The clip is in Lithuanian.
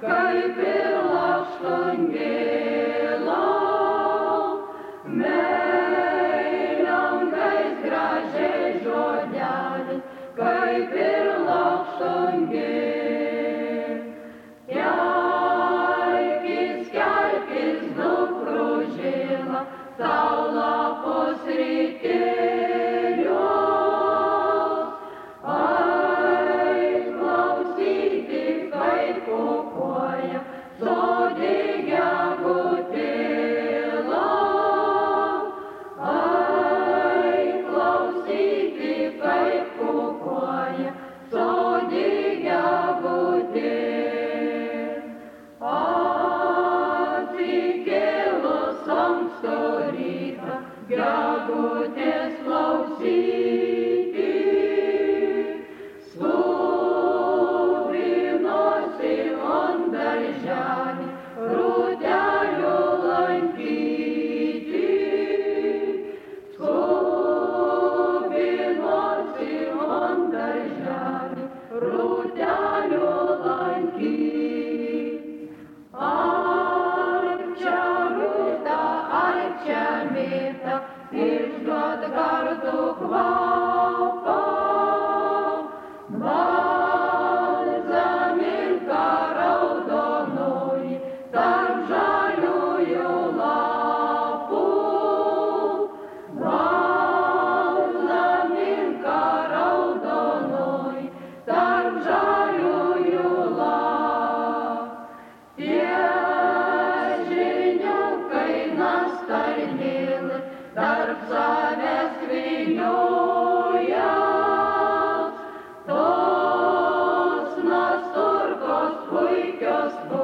kaip ir lakštungėla, meiliankais gražiai žodelis, kaip ir lakštungėla. Kelkis, dukružėla, saula pusrytėlios. Ai, klausyti, kaip kukuoja sode gegutėla. Ai, klausyti, kaip kukuoja sode gegutėla. Anksto rytą gegutės klausyti, skubinosi ant darželį rūtelių lankyti. Skubinosi ant darželį rūtelių lankyti. Čia mėta išduot kartu kvapą, balzaminka raudonoji tarp žaliųjų lapų. Balzaminka raudonoji tarp žaliųjų lapų. Tarp savęs vynioja, tos nasturkos puikios